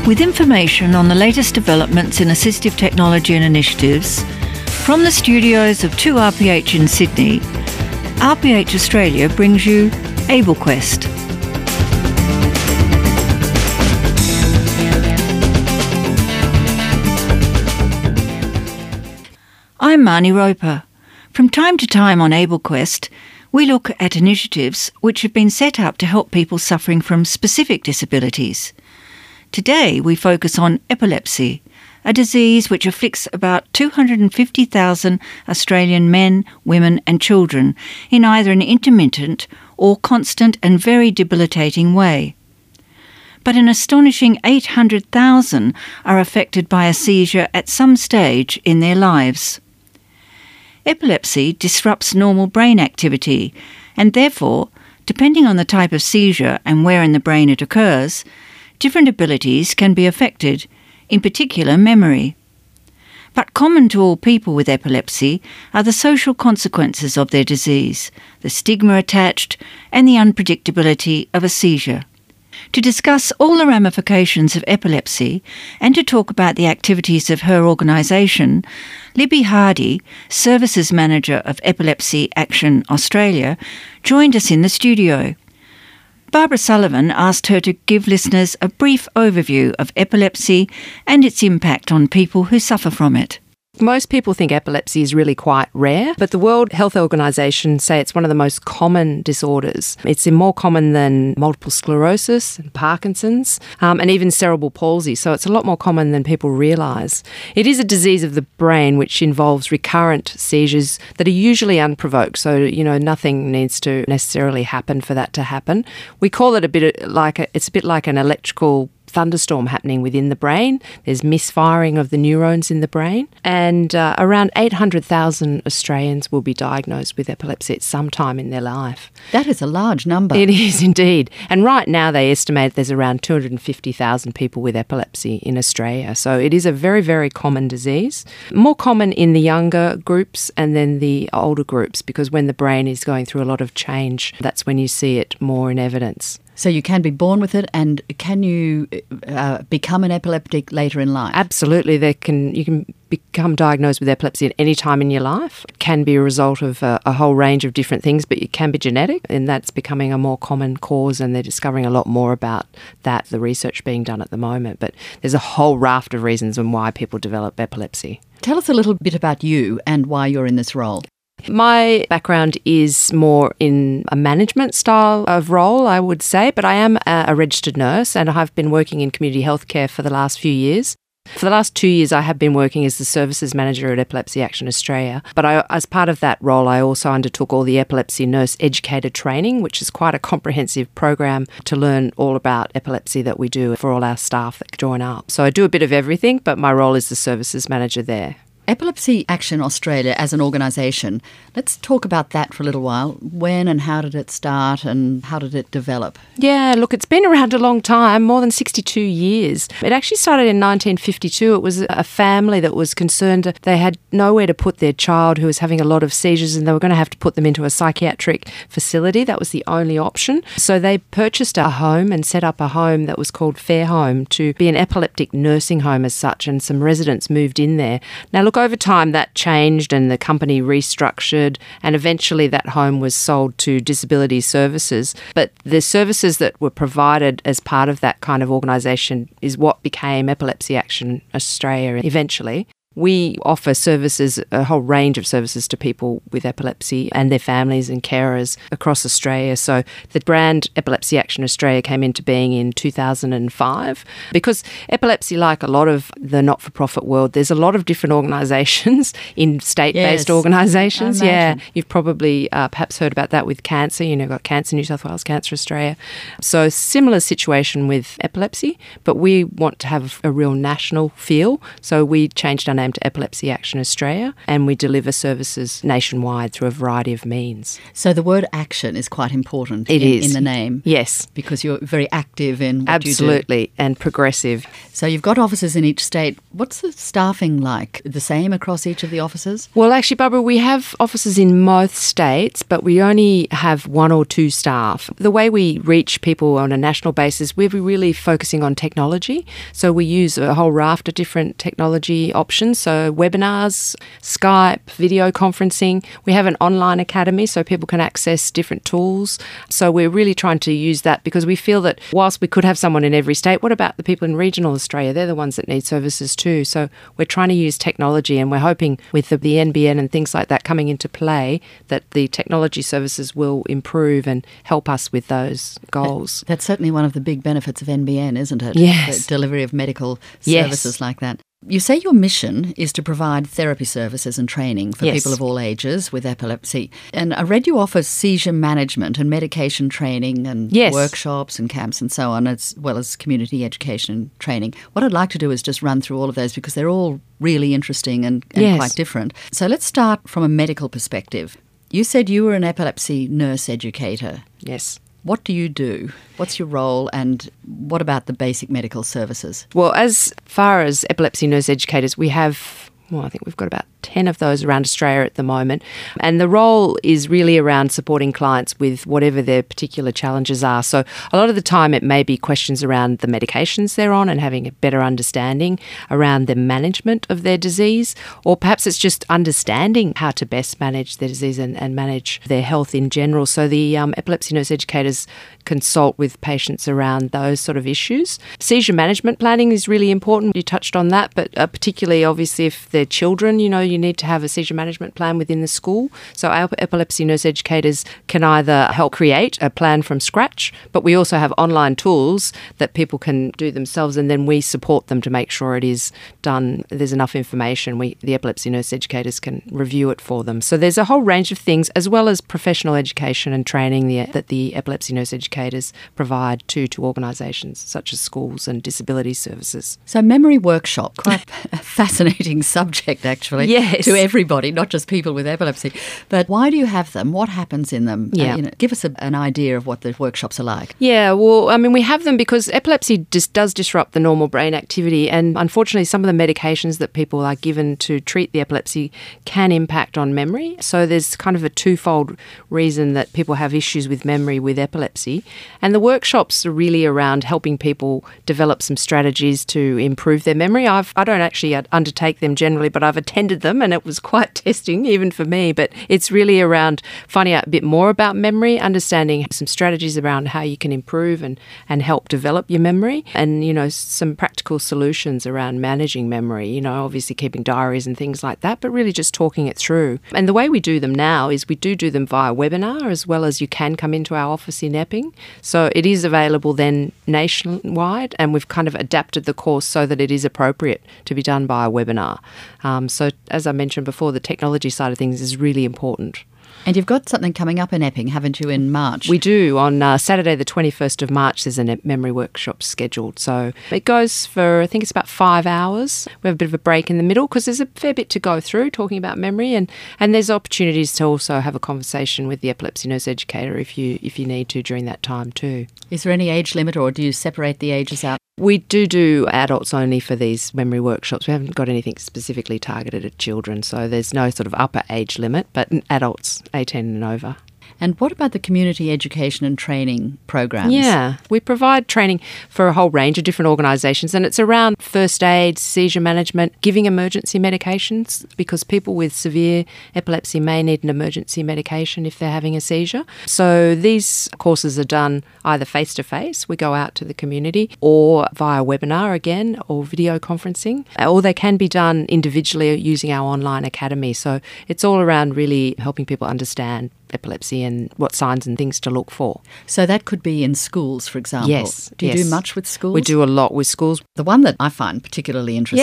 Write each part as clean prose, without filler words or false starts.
with information on the latest developments in assistive technology and initiatives from the studios of 2RPH in Sydney. RPH Australia brings you AbleQuest. I'm Marnie Roper. From time to time on AbleQuest, we look at initiatives which have been set up to help people suffering from specific disabilities. Today we focus on epilepsy, a disease which afflicts about 250,000 Australian men, women and children in either an intermittent or constant and very debilitating way. But an astonishing 800,000 are affected by a seizure at some stage in their lives. Epilepsy disrupts normal brain activity and therefore, depending on the type of seizure and where in the brain it occurs, different abilities can be affected, in particular memory. But common to all people with epilepsy are the social consequences of their disease, the stigma attached, and the unpredictability of a seizure. To discuss all the ramifications of epilepsy and to talk about the activities of her organisation, Libby Hardy, Services Manager of Epilepsy Action Australia, joined us in the studio. Barbara Sullivan asked her to give listeners a brief overview of epilepsy and its impact on people who suffer from it. Most people think epilepsy is really quite rare, but the World Health Organization say it's one of the most common disorders. It's more common than multiple sclerosis and Parkinson's and even cerebral palsy, so it's a lot more common than people realise. It is a disease of the brain which involves recurrent seizures that are usually unprovoked, so nothing needs to necessarily happen for that to happen. We call it it's a bit like an electrical thunderstorm happening within the brain. There's misfiring of the neurons in the brain, and around 800,000 Australians will be diagnosed with epilepsy at some time in their life. That is a large number. It is indeed. And right now they estimate there's around 250,000 people with epilepsy in Australia. So it is a very, very common disease. More common in the younger groups and then the older groups, because when the brain is going through a lot of change, that's when you see it more in evidence. So you can be born with it, and can you become an epileptic later in life? Absolutely. You can become diagnosed with epilepsy at any time in your life. It can be a result of a whole range of different things, but it can be genetic, and that's becoming a more common cause, and they're discovering a lot more about that, the research being done at the moment. But there's a whole raft of reasons on why people develop epilepsy. Tell us a little bit about you and why you're in this role. My background is more in a management style of role, I would say, but I am a registered nurse and I've been working in community healthcare for the last few years. For the last 2 years, I have been working as the Services Manager at Epilepsy Action Australia. But as part of that role, I also undertook all the Epilepsy Nurse Educator Training, which is quite a comprehensive program to learn all about epilepsy that we do for all our staff that join up. So I do a bit of everything, but my role is the Services Manager there. Epilepsy Action Australia as an organisation, let's talk about that for a little while. When and how did it start and how did it develop? Yeah, look, it's been around a long time, more than 62 years. It actually started in 1952. It was a family that was concerned they had nowhere to put their child who was having a lot of seizures, and they were going to have to put them into a psychiatric facility. That was the only option. So they purchased a home and set up a home that was called Fair Home to be an epileptic nursing home as such, and some residents moved in there. Now, look, over time that changed and the company restructured, and eventually that home was sold to Disability Services. But the services that were provided as part of that kind of organisation is what became Epilepsy Action Australia eventually. We offer services, a whole range of services to people with epilepsy and their families and carers across Australia. So the brand Epilepsy Action Australia came into being in 2005 because epilepsy, like a lot of the not-for-profit world, there's a lot of different organisations in state-based organisations. Yeah, you've probably perhaps heard about that with cancer. You've got Cancer New South Wales, Cancer Australia. So similar situation with epilepsy, but we want to have a real national feel. So we changed our name name to Epilepsy Action Australia, and we deliver services nationwide through a variety of means. So the word action is quite important It is. in the name. Yes. Because you're very active in what Absolutely, you do. and progressive. So you've got offices in each state. What's the staffing like? The same across each of the offices? Well, actually, Barbara, we have offices in most states, but we only have 1 or 2 staff. The way we reach people on a national basis, we're really focusing on technology. So we use a whole raft of different technology options. So webinars, Skype, video conferencing. We have an online academy so people can access different tools. So we're really trying to use that because we feel that whilst we could have someone in every state, what about the people in regional Australia? They're the ones that need services too. So we're trying to use technology, and we're hoping with the NBN and things like that coming into play that the technology services will improve and help us with those goals. That's certainly one of the big benefits of NBN, isn't it? Yes. The delivery of medical Yes. services like that. You say your mission is to provide therapy services and training for Yes. people of all ages with epilepsy. And I read you offer seizure management and medication training and Yes. workshops and camps and so on, as well as community education and training. What I'd like to do is just run through all of those because they're all really interesting and Yes. quite different. So let's start from a medical perspective. You said you were an epilepsy nurse educator. Yes. What do you do? What's your role, and what about the basic medical services? Well, as far as epilepsy nurse educators, we have, I think we've got about 10 of those around Australia at the moment. And the role is really around supporting clients with whatever their particular challenges are. So a lot of the time it may be questions around the medications they're on and having a better understanding around the management of their disease, or perhaps it's just understanding how to best manage their disease and manage their health in general. So the epilepsy nurse educators consult with patients around those sort of issues. Seizure management planning is really important. You touched on that, but particularly obviously if they're children, you need to have a seizure management plan within the school. So our epilepsy nurse educators can either help create a plan from scratch, but we also have online tools that people can do themselves, and then we support them to make sure it is done. There's enough information. The epilepsy nurse educators can review it for them. So there's a whole range of things, as well as professional education and training that the epilepsy nurse educators provide to organisations such as schools and disability services. So memory workshop, quite a fascinating subject actually. Yes. To everybody, not just people with epilepsy. But why do you have them? What happens in them? Yeah. Give us an idea of what the workshops are like. Yeah, well, I mean, we have them because epilepsy does disrupt the normal brain activity, and unfortunately some of the medications that people are given to treat the epilepsy can impact on memory. So there's kind of a twofold reason that people have issues with memory with epilepsy. And the workshops are really around helping people develop some strategies to improve their memory. I don't actually undertake them generally, but I've attended them and it was quite testing even for me. But it's really around finding out a bit more about memory, understanding some strategies around how you can improve and help develop your memory, and, some practical solutions around managing memory, obviously keeping diaries and things like that, but really just talking it through. And the way we do them now is we do them via webinar, as well as you can come into our office in Epping. So it is available then nationwide, and we've kind of adapted the course so that it is appropriate to be done by a webinar. So as I mentioned before, the technology side of things is really important. And you've got something coming up in Epping, haven't you, in March? We do. On Saturday the 21st of March there's a memory workshop scheduled. So it goes for, I think it's about 5 hours. We have a bit of a break in the middle because there's a fair bit to go through talking about memory, and there's opportunities to also have a conversation with the epilepsy nurse educator if you need to during that time too. Is there any age limit, or do you separate the ages out? We do adults only for these memory workshops. We haven't got anything specifically targeted at children, so there's no sort of upper age limit, but adults 18 and over. And what about the community education and training programs? Yeah, we provide training for a whole range of different organisations, and it's around first aid, seizure management, giving emergency medications, because people with severe epilepsy may need an emergency medication if they're having a seizure. So these courses are done either face-to-face, we go out to the community, or via webinar again, or video conferencing, or they can be done individually using our online academy. So it's all around really helping people understand epilepsy and what signs and things to look for. So that could be in schools, for example. Yes. Do you do much with schools? We do a lot with schools. The one that I find particularly interesting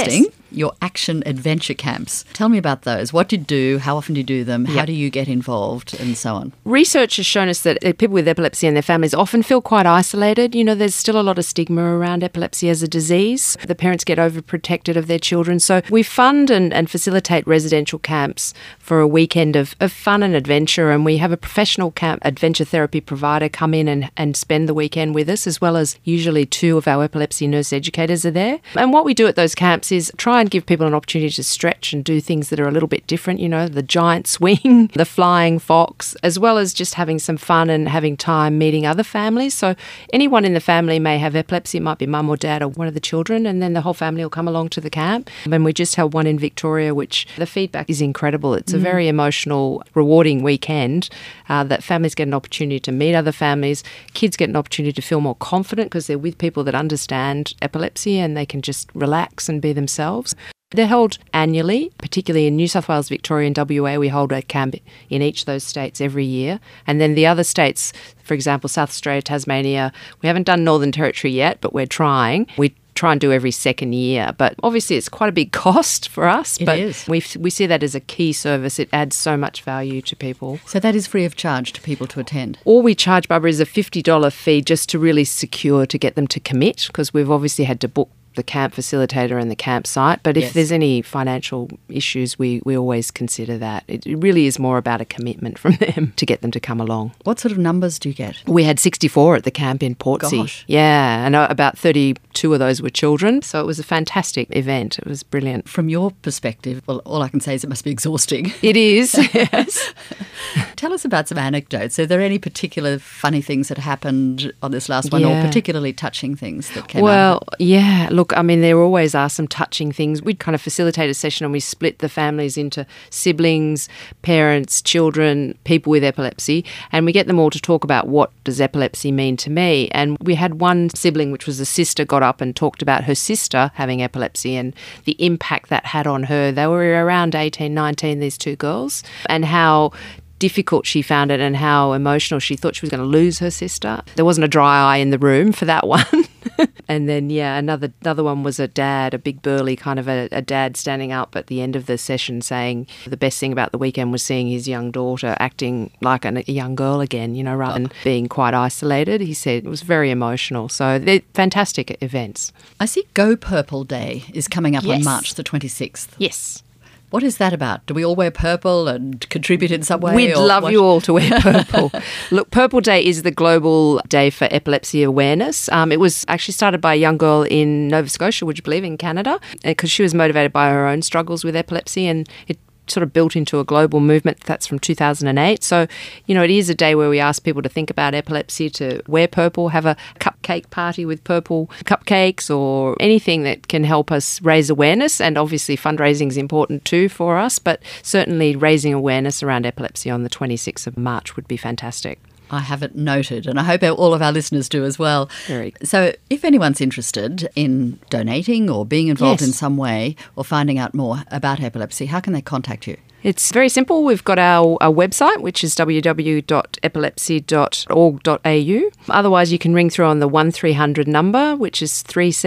your action adventure camps. Tell me about those. What do you do? How often do you do them? How do you get involved and so on? Research has shown us that people with epilepsy and their families often feel quite isolated. You know, there's still a lot of stigma around epilepsy as a disease. The parents get overprotected of their children. So we fund and facilitate residential camps for a weekend of fun and adventure, and we have a professional camp adventure therapy provider come in and spend the weekend with us, as well as usually 2 of our epilepsy nurse educators are there. And what we do at those camps is try and give people an opportunity to stretch and do things that are a little bit different, you know, the giant swing, the flying fox, as well as just having some fun and having time meeting other families. So anyone in the family may have epilepsy. It might be mum or dad or one of the children, and then the whole family will come along to the camp. And we just held one in Victoria, which the feedback is incredible. It's a very emotional, rewarding weekend that families get an opportunity to meet other families. Kids get an opportunity to feel more confident because they're with people that understand epilepsy and they can just relax and be themselves. They're held annually, particularly in New South Wales, Victoria and WA. We hold a camp in each of those states every year. And then the other states, for example, South Australia, Tasmania, we haven't done Northern Territory yet, but we're trying. We try and do every second year. But obviously it's quite a big cost for us. It is. We see that as a key service. It adds so much value to people. So that is free of charge to people to attend? All we charge, Barbara, is a $50 fee just to really secure, to get them to commit, because we've obviously had to book the camp facilitator and the campsite. But if there's any financial issues, we always consider that. It really is more about a commitment from them to get them to come along. What sort of numbers do you get? We had 64 at the camp in Portsea. Gosh. Yeah, and about 32 of those were children. So it was a fantastic event. It was brilliant. From your perspective, well, all I can say is it must be exhausting. It is, yes. Tell us about some anecdotes. Are there any particular funny things that happened on this last one, or particularly touching things that came out of it? Yeah. Look, I mean, there always are some touching things. We'd kind of facilitate a session and we split the families into siblings, parents, children, people with epilepsy, and we get them all to talk about what does epilepsy mean to me. And we had one sibling, which was a sister, got up and talked about her sister having epilepsy and the impact that had on her. They were around 18, 19, these 2 girls, and how difficult she found it and how emotional she thought she was going to lose her sister. There wasn't a dry eye in the room for that one. And then, another one was a dad, a big burly kind of a dad standing up at the end of the session saying the best thing about the weekend was seeing his young daughter acting like a young girl again, you know, rather than being quite isolated. He said it was very emotional. So they're fantastic events. I see Go Purple Day is coming up on March the 26th. Yes. What is that about? Do we all wear purple and contribute in some way? We'd love you all to wear purple. Look, Purple Day is the global day for epilepsy awareness. It was actually started by a young girl in Nova Scotia, would you believe, in Canada, because she was motivated by her own struggles with epilepsy, and it sort of built into a global movement. That's from 2008. So, you know, it is a day where we ask people to think about epilepsy, to wear purple, have a cupcake party with purple cupcakes, or anything that can help us raise awareness. And obviously fundraising is important too for us, but certainly raising awareness around epilepsy on the 26th of March would be fantastic. I have it noted, and I hope all of our listeners do as well. Very good. So if anyone's interested in donating or being involved in some way or finding out more about epilepsy, how can they contact you? It's very simple. We've got our website, which is www.epilepsy.org.au. Otherwise, you can ring through on the 1300 number, which is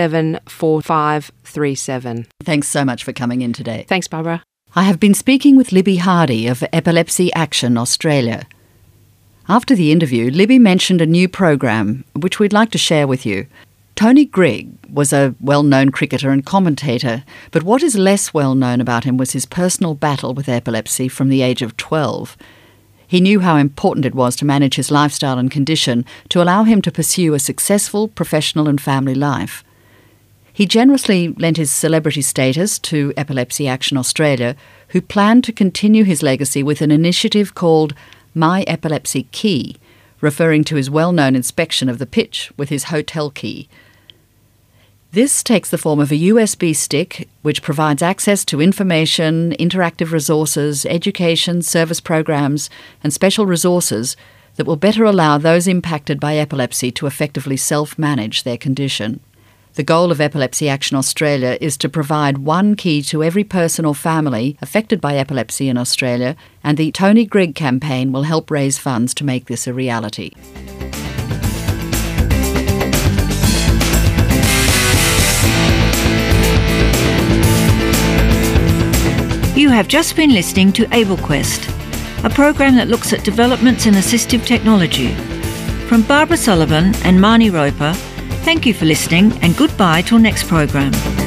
374537. Thanks so much for coming in today. Thanks, Barbara. I have been speaking with Libby Hardy of Epilepsy Action Australia. After the interview, Libby mentioned a new program which we'd like to share with you. Tony Grigg was a well-known cricketer and commentator, but what is less well known about him was his personal battle with epilepsy from the age of 12. He knew how important it was to manage his lifestyle and condition to allow him to pursue a successful professional and family life. He generously lent his celebrity status to Epilepsy Action Australia, who planned to continue his legacy with an initiative called My Epilepsy Key, referring to his well-known inspection of the pitch with his hotel key. This takes the form of a USB stick which provides access to information, interactive resources, education, service programs and special resources that will better allow those impacted by epilepsy to effectively self-manage their condition. The goal of Epilepsy Action Australia is to provide one key to every person or family affected by epilepsy in Australia, and the Tony Grigg campaign will help raise funds to make this a reality. have just been listening to AbleQuest, a program that looks at developments in assistive technology. From Barbara Sullivan and Marnie Roper, thank you for listening and goodbye till next program.